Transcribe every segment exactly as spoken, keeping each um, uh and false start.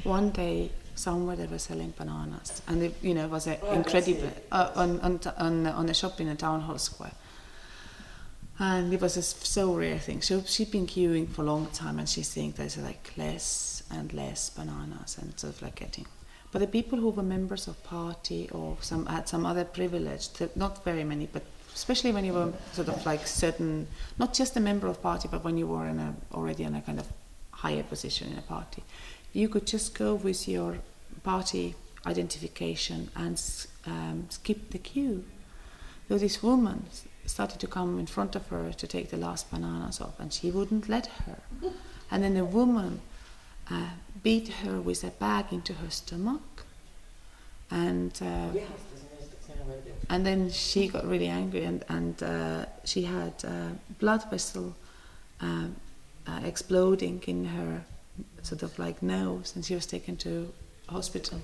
one day somewhere they were selling bananas, and it, you know, it was a Oh, incredible it. uh, on on on on a shop in a town hall square. And it was a so rare thing. So she'd been queuing for a long time, and she's seeing there's like less and less bananas, and sort of like getting. But the people who were members of party or some had some other privilege, not very many, but especially when you were sort of like certain, not just a member of party, but when you were in a, already in a kind of higher position in a party, you could just go with your party identification and um, skip the queue. So this woman started to come in front of her to take the last bananas off, and she wouldn't let her. And then the woman uh, beat her with a bag into her stomach, and uh, and then she got really angry, and and uh, she had uh, blood vessel uh, uh, exploding in her sort of like nose, and she was taken to hospital.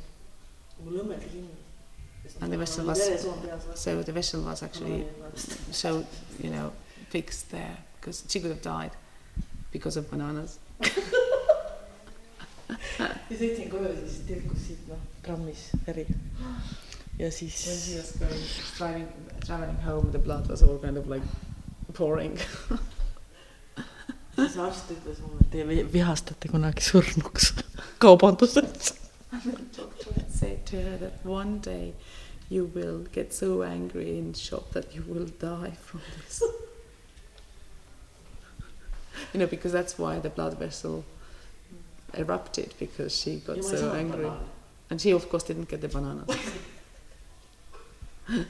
And the vessel was so the vessel was actually so you know fixed there because she could have died because of bananas. ja sõitsin koju, siis tilkus siit noh trammis veri ja siis when she was going driving traveling home, the blood was all kind of like pouring. siis arst ütles mulle, et te vihastate kunagi surnuks kaubanduses. The doctor had said to her that one day you will get so angry in shop that you will die from this. You know, because that's why the blood vessel erupted, because she got so angry. And she, of course, didn't get the bananas. That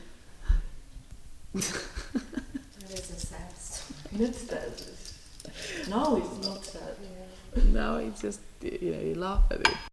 is a sad story. That's sad. Now it's not sad. Now it's just, you know, you laugh at it.